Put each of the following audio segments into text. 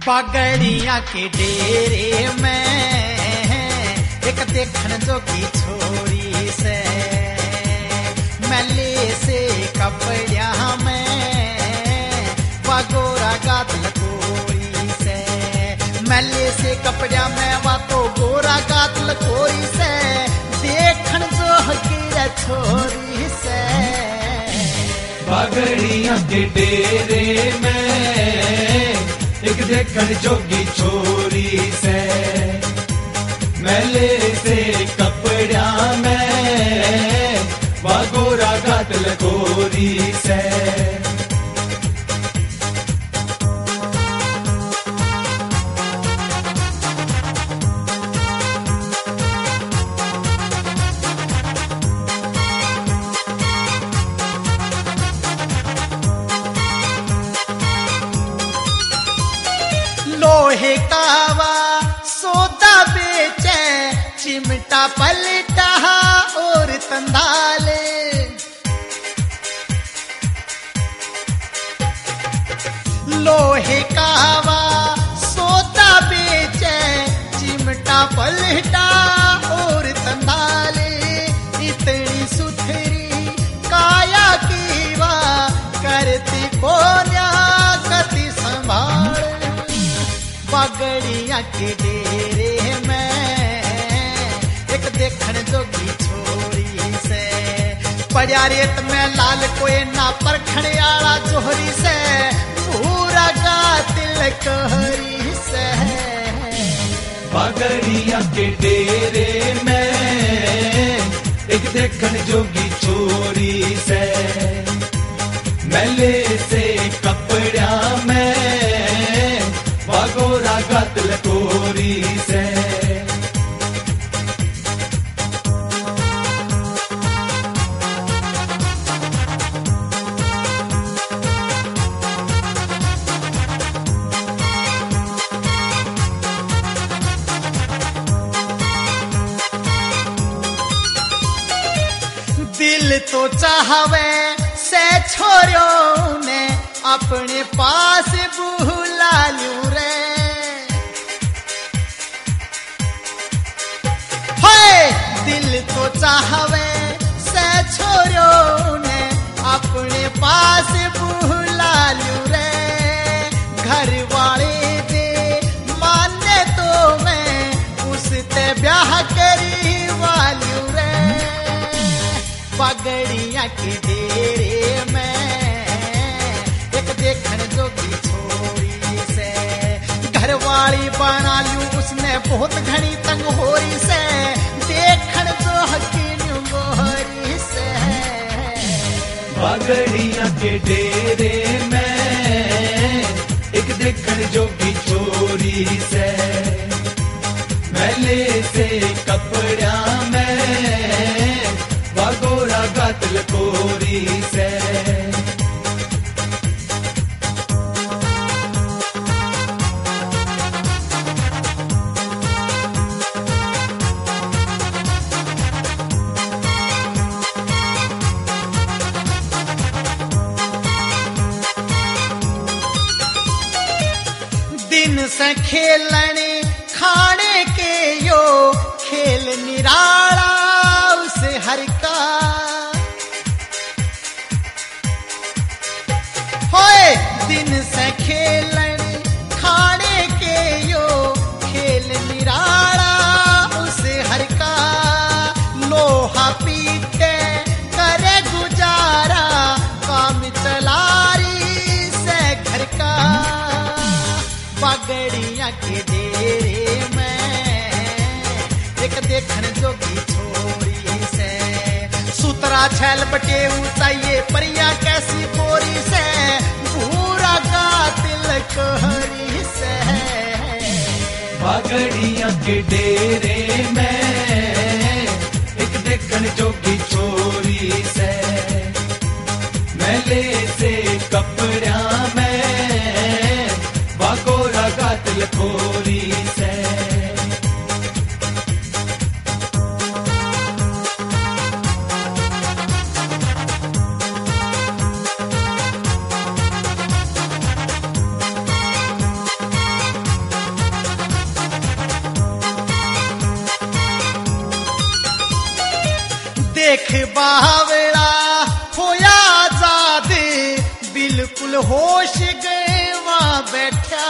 बागड़िया के डेरे में एक देखन जोगी छोरी से मैले से कपड़िया में बागोरा गात लकोरी से मैले से कपड़िया में वा तो गोरा गात लकोरी से देखन जोगी छोरी से बागड़िया के डेरे में एक देखन जोगी छोरी से मैले से कपड़ा में बागोरा गातल गोरी से लोहे कावा सोदा बेचे चिमटा पलटा और तंदाले लोहे कावा सोदा बेचे चिमटा पलटा और तंदाले इतनी सुथरी काया की वा करती कोन्या कति संभाल बागड़िया के डेरे में एक देखन जोगी छोरी से पड़िया रेत में लाल कोई ना परखण आला जोहरी से पूरा गातिल कहरी से बागड़िया के डेरे में एक देखन जोगी छोरी से मैले से कपड़ा में बागोरा गातल गोरी से दिल तो चाहवे से छोरों ने अपने पास बुला लूं रे दिल तो चाहवे से छोरों ने अपने पास बुला लूं रे घर वाले दे माने तो मैं उससे ब्याह करी वालू रे बागड़िया के डेरे में एक देखन जोगी छोरी से घर वाली बना लूं उसने बहुत घनी तंग होरी से देखन जो हकीन गोरी से बागड़िया के डेरे में एक देखन जोगी छोरी से मैले से कपड़ा में बागोरा गातल गोरी से दिन से खेलने खाने के यो खेल निराला उसे हर का होए दिन से खेलने खाने के यो खेल निराला उसे हर का लोहा पीटे करे गुजारा काम चलारी से घर का बागड़िया के डेरे में एक देखन जोगी छोरी से सुतरा छैल बटे ऊंचाइए परिया कैसी बोरी से पूरा गातिल कहरी से बागड़िया के डेरे में एक देखन जोगी छोरी से मैले से कपड़ा में बागोरा गातल गोरी से देख बावड़ा होया आजाद, बिल्कुल होश गए वहां बैठा।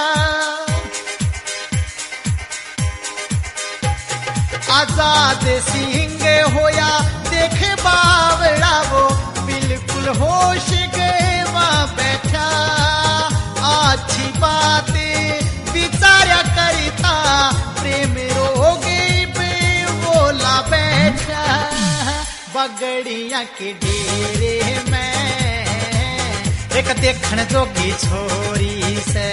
आजाद सिंह होया देख बावड़ा वो, बिल्कुल होश गए वहां बैठा। अच्छी बातें विचारा करता, प्रेम रोगी पे बोला बैठा। बगड़िया के डेरे में एक देखण जोगी छोरी से,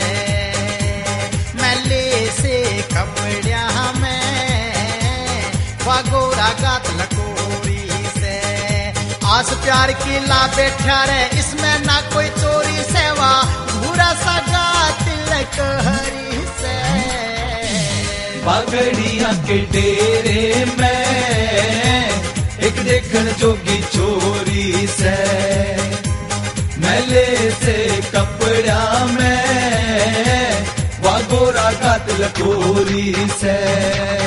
मैले से कपड़िया में वागोरा गात लकोरी से। आस प्यार की ला बैठा रे, इसमें ना कोई चोरी सेवा, भूरा सा गात लकहरी से। बागड़िया के डेरे में एक देखण जोगी छोरी से, मैले से कपड़ा में वागोरा गात लकोरी से।